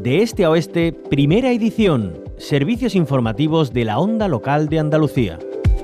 De este a oeste, primera edición. Servicios informativos de la Onda Local de Andalucía.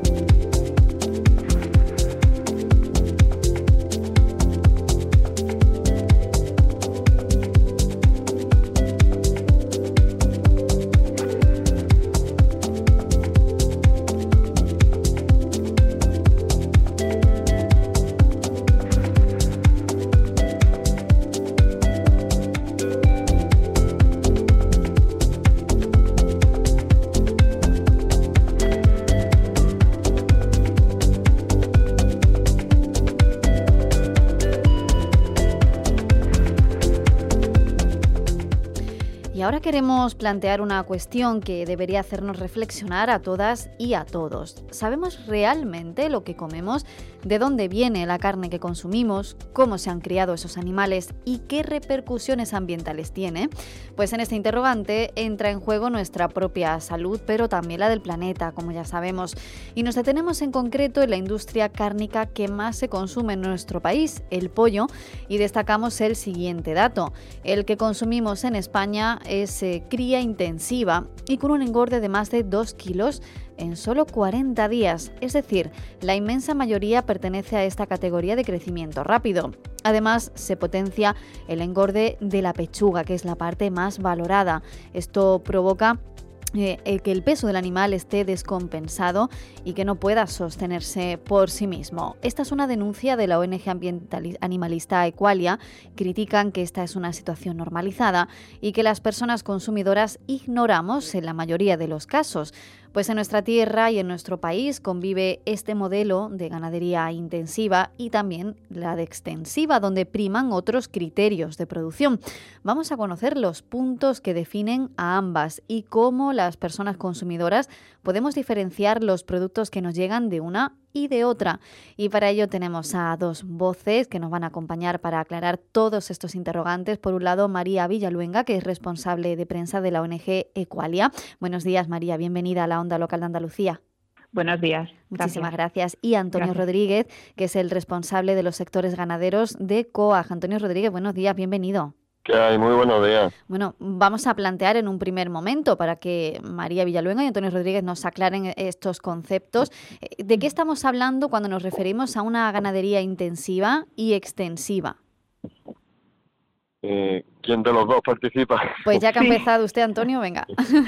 Y ahora queremos plantear una cuestión que debería hacernos reflexionar a todas y a todos. ¿Sabemos realmente lo que comemos? ¿De dónde viene la carne que consumimos? ¿Cómo se han criado esos animales? ¿Y qué repercusiones ambientales tiene? Pues en este interrogante entra en juego nuestra propia salud, pero también la del planeta, como ya sabemos. Y nos detenemos en concreto en la industria cárnica que más se consume en nuestro país, el pollo, y destacamos el siguiente dato. El que consumimos en España es cría intensiva y con un engorde de más de 2 kilos en solo 40 días. Es decir, la inmensa mayoría pertenece a esta categoría de crecimiento rápido. Además, se potencia el engorde de la pechuga, que es la parte más valorada. Esto provoca que el peso del animal esté descompensado y que no pueda sostenerse por sí mismo. Esta es una denuncia de la ONG animalista Equalia. Critican que esta es una situación normalizada y que las personas consumidoras ignoramos en la mayoría de los casos. Pues en nuestra tierra y en nuestro país convive este modelo de ganadería intensiva y también la de extensiva, donde priman otros criterios de producción. Vamos a conocer los puntos que definen a ambas y cómo las personas consumidoras podemos diferenciar los productos que nos llegan de una y de otra. Y para ello tenemos a dos voces que nos van a acompañar para aclarar todos estos interrogantes. Por un lado, María Villaluenga, que es responsable de prensa de la ONG Equalia. Buenos días, María. Bienvenida a la Onda Local de Andalucía. Buenos días. Muchísimas gracias. Y Antonio Rodríguez, que es el responsable de los sectores ganaderos de COAG. Antonio Rodríguez, buenos días. Bienvenido. ¿Qué hay? Muy buenos días. Bueno, vamos a plantear en un primer momento para que María Villaluenga y Antonio Rodríguez nos aclaren estos conceptos. ¿De qué estamos hablando cuando nos referimos a una ganadería intensiva y extensiva? ¿Quién de los dos participa? Pues ya que ha empezado usted, Antonio, venga.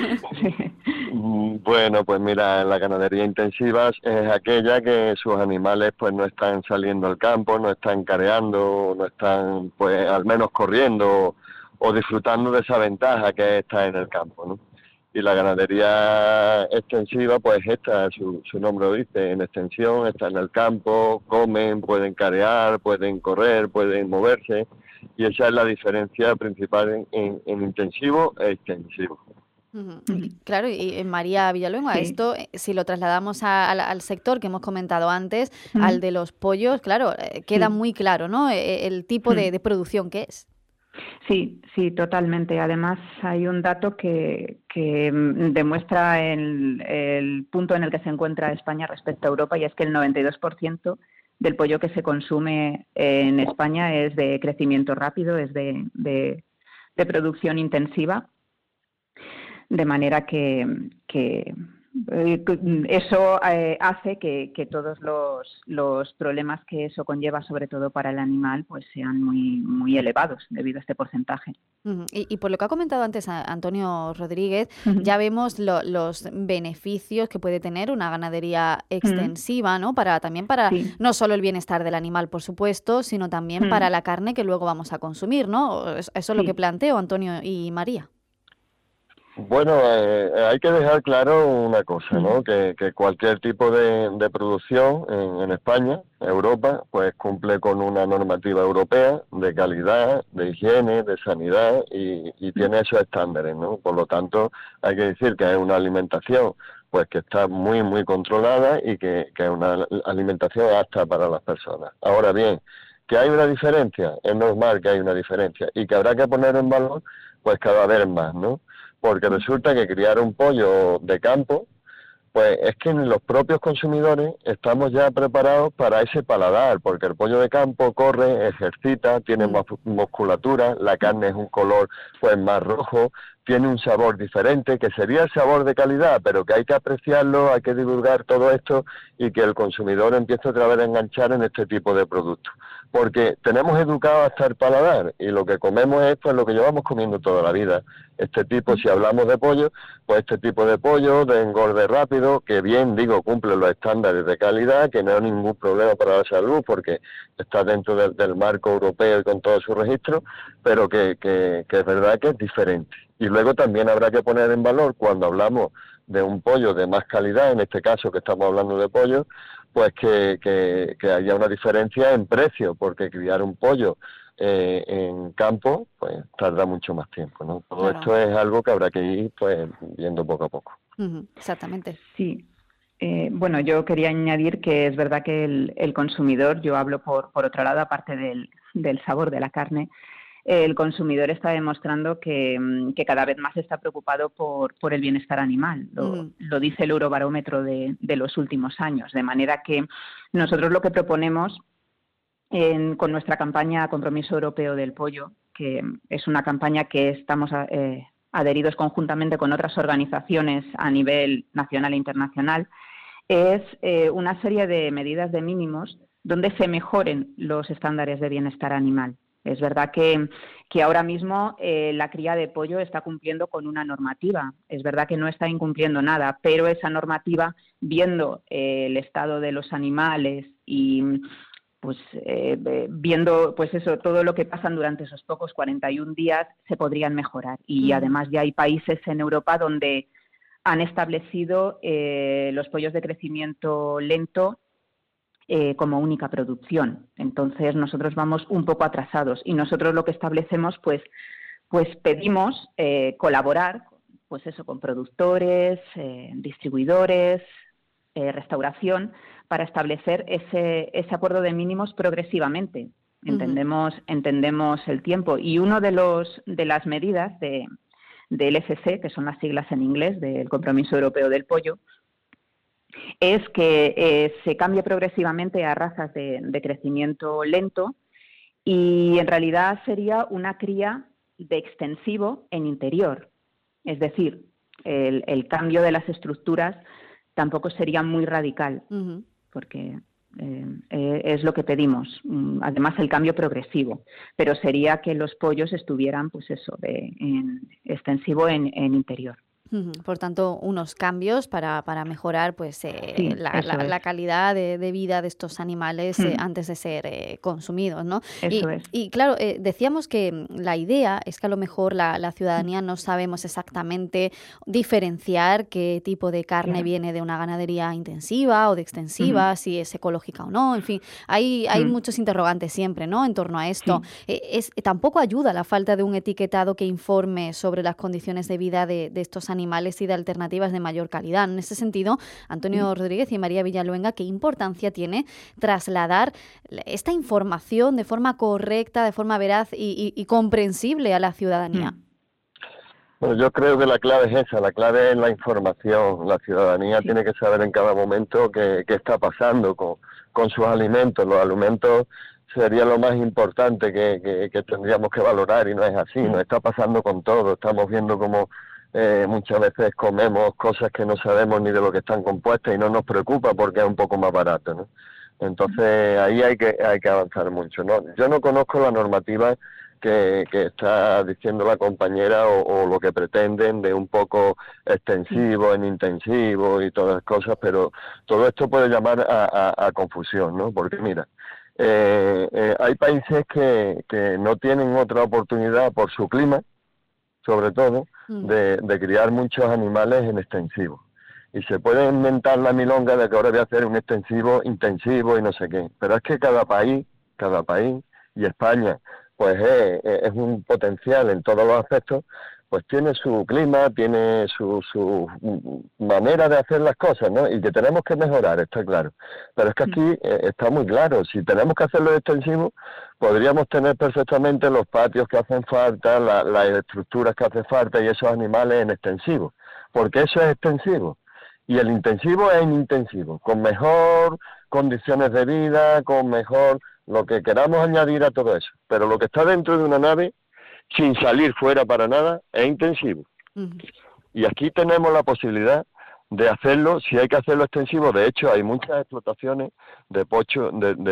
Bueno, pues mira, la ganadería intensiva es aquella que sus animales pues no están saliendo al campo, no están careando, no están pues al menos corriendo o disfrutando de esa ventaja que está en el campo, ¿no? Y la ganadería extensiva, pues esta, su nombre lo dice, en extensión, está en el campo, comen, pueden carear, pueden correr, pueden moverse, y esa es la diferencia principal en intensivo e extensivo. Claro, y María Villaluenga, esto, si lo trasladamos al sector que hemos comentado antes, al de los pollos, claro, queda muy claro, ¿no?, el tipo de producción que es. Sí, totalmente. Además, hay un dato que demuestra el punto en el que se encuentra España respecto a Europa, y es que el 92% del pollo que se consume en España es de crecimiento rápido, es de producción intensiva, de manera que eso hace que todos los problemas que eso conlleva, sobre todo para el animal, pues sean muy elevados debido a este porcentaje. Y por lo que ha comentado antes Antonio Rodríguez, ya vemos los beneficios que puede tener una ganadería extensiva, ¿no? También para no solo el bienestar del animal, por supuesto, sino también para la carne que luego vamos a consumir, ¿no? Eso es lo que planteo, Antonio y María. Bueno, hay que dejar claro una cosa, ¿no? Que cualquier tipo de producción en España, Europa, pues cumple con una normativa europea de calidad, de higiene, de sanidad y tiene esos estándares, ¿no? Por lo tanto, hay que decir que es una alimentación pues que está muy controlada y que es una alimentación apta para las personas. Ahora bien, ¿que hay una diferencia? Es normal que hay una diferencia y que habrá que poner en valor pues cada vez más, ¿no? Porque resulta que criar un pollo de campo Pues es que los propios consumidores estamos ya preparados para ese paladar, porque el pollo de campo corre, ejercita, tiene más musculatura, la carne es un color pues más rojo, tiene un sabor diferente, que sería el sabor de calidad, pero que hay que apreciarlo, hay que divulgar todo esto y que el consumidor empiece otra vez a enganchar en este tipo de productos. Porque tenemos educado hasta el paladar y lo que comemos es pues lo que llevamos comiendo toda la vida. Este tipo, si hablamos de pollo, pues este tipo de pollo de engorde rápido, que bien digo cumple los estándares de calidad, que no hay ningún problema para la salud porque está dentro del marco europeo y con todo su registro, pero que es verdad que es diferente. Y luego también habrá que poner en valor cuando hablamos de un pollo de más calidad, en este caso que estamos hablando de pollo, pues que haya una diferencia en precio, porque criar un pollo en campo pues tarda mucho más tiempo, ¿no? Todo esto es algo que habrá que ir pues viendo poco a poco. Exactamente. Sí. Bueno, yo quería añadir que es verdad que el consumidor, yo hablo por otro lado, aparte del sabor de la carne, el consumidor está demostrando que cada vez más está preocupado por el bienestar animal. Lo dice el Eurobarómetro de los últimos años. De manera que nosotros lo que proponemos con nuestra campaña Compromiso Europeo del Pollo, que es una campaña que estamos adheridos conjuntamente con otras organizaciones a nivel nacional e internacional, es una serie de medidas de mínimos donde se mejoren los estándares de bienestar animal. Es verdad que ahora mismo la cría de pollo está cumpliendo con una normativa. Es verdad que no está incumpliendo nada, pero esa normativa, viendo el estado de los animales y pues viendo pues eso, todo lo que pasan durante esos pocos 41 días, se podrían mejorar. Y además ya hay países en Europa donde han establecido los pollos de crecimiento lento como única producción. Entonces nosotros vamos un poco atrasados y nosotros lo que establecemos pues pedimos colaborar pues eso con productores, distribuidores, restauración, para establecer ese acuerdo de mínimos progresivamente. Entendemos el tiempo y uno de las medidas del FCC, que son las siglas en inglés del Compromiso Europeo del Pollo, es que se cambie progresivamente a razas de crecimiento lento y en realidad sería una cría de extensivo en interior. Es decir, el cambio de las estructuras tampoco sería muy radical, porque es lo que pedimos. Además, el cambio progresivo, pero sería que los pollos estuvieran, pues eso, en extensivo en interior. Por tanto, unos cambios para mejorar pues la calidad de vida de estos animales antes de ser consumidos, ¿no? Y claro, decíamos que la idea es que a lo mejor la ciudadanía no sabemos exactamente diferenciar qué tipo de carne viene de una ganadería intensiva o de extensiva, si es ecológica o no, en fin, hay muchos interrogantes siempre, ¿no?, en torno a esto. Tampoco ayuda la falta de un etiquetado que informe sobre las condiciones de vida de estos animales y de alternativas de mayor calidad. En ese sentido, Antonio Rodríguez y María Villaluenga, ¿qué importancia tiene trasladar esta información de forma correcta, de forma veraz y comprensible a la ciudadanía? Bueno, yo creo que la clave es esa, la clave es la información. La ciudadanía tiene que saber en cada momento qué está pasando con sus alimentos. Los alimentos sería lo más importante que tendríamos que valorar y no es así, no está pasando con todo. Estamos viendo cómo muchas veces comemos cosas que no sabemos ni de lo que están compuestas y no nos preocupa porque es un poco más barato, ¿no? Entonces ahí hay que avanzar mucho, ¿no? Yo no conozco la normativa que está diciendo la compañera o lo que pretenden de un poco extensivo en intensivo y todas las cosas, pero todo esto puede llamar a confusión, ¿no? Porque mira, hay países que no tienen otra oportunidad por su clima, sobre todo, de criar muchos animales en extensivo. Y se puede inventar la milonga de que ahora voy a hacer un extensivo intensivo y no sé qué. Pero es que cada país, y España, pues es un potencial en todos los aspectos, pues tiene su clima, tiene su manera de hacer las cosas, ¿no? Y que tenemos que mejorar, está claro. Pero es que aquí está muy claro, si tenemos que hacerlo extensivo, podríamos tener perfectamente los patios que hacen falta, las estructuras que hacen falta y esos animales en extensivo, porque eso es extensivo. Y el intensivo es intensivo, con mejor condiciones de vida, con mejor lo que queramos añadir a todo eso. Pero lo que está dentro de una nave, sin salir fuera para nada, es intensivo. Y aquí tenemos la posibilidad de hacerlo, si hay que hacerlo extensivo. De hecho, hay muchas explotaciones de pollo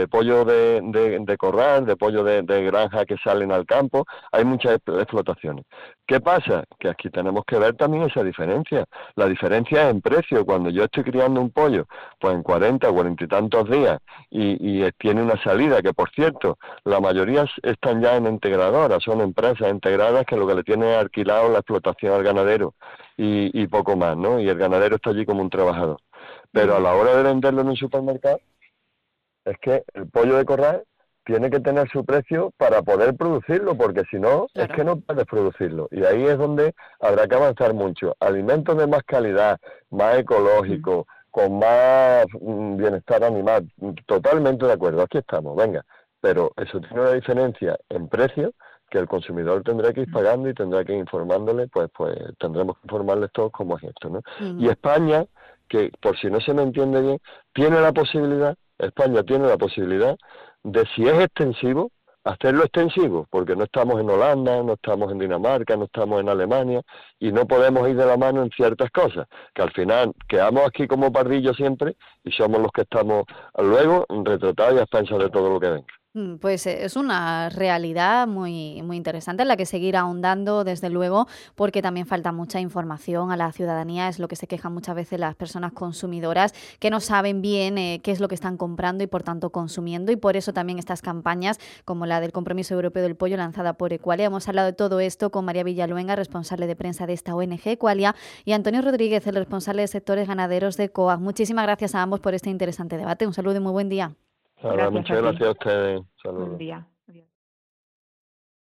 de corral, de pollo de granja que salen al campo. Hay muchas explotaciones. ¿Qué pasa? Que aquí tenemos que ver también esa diferencia. La diferencia es en precio. Cuando yo estoy criando un pollo, pues en 40 y tantos días, y tiene una salida, que por cierto, la mayoría están ya en integradoras, son empresas integradas que lo que le tienen es alquilado la explotación al ganadero y poco más, ¿no? Y el ganadero está allí como un trabajador. Pero a la hora de venderlo en un supermercado, es que el pollo de corral tiene que tener su precio para poder producirlo, porque si no, Claro. es que no puedes producirlo. Y ahí es donde habrá que avanzar mucho. Alimentos de más calidad, más ecológicos, con más bienestar animal, totalmente de acuerdo, aquí estamos, venga. Pero eso tiene una diferencia en precio que el consumidor tendrá que ir pagando y tendrá que ir informándole, pues tendremos que informarles todos cómo es esto, ¿no? Y España, que por si no se me entiende bien, España tiene la posibilidad de, si es extensivo, hacerlo extensivo, porque no estamos en Holanda, no estamos en Dinamarca, no estamos en Alemania, y no podemos ir de la mano en ciertas cosas, que al final quedamos aquí como pardillos siempre, y somos los que estamos luego retratados y a expensas de todo lo que venga. Pues es una realidad muy, muy interesante en la que seguir ahondando, desde luego, porque también falta mucha información a la ciudadanía. Es lo que se quejan muchas veces las personas consumidoras, que no saben bien qué es lo que están comprando y, por tanto, consumiendo. Y por eso también estas campañas, como la del Compromiso Europeo del Pollo, lanzada por Equalia. Hemos hablado de todo esto con María Villaluenga, responsable de prensa de esta ONG Equalia, y Antonio Rodríguez, el responsable de sectores ganaderos de COAG. Muchísimas gracias a ambos por este interesante debate. Un saludo y muy buen día. Muchas gracias a ustedes. Saludos. Buen día.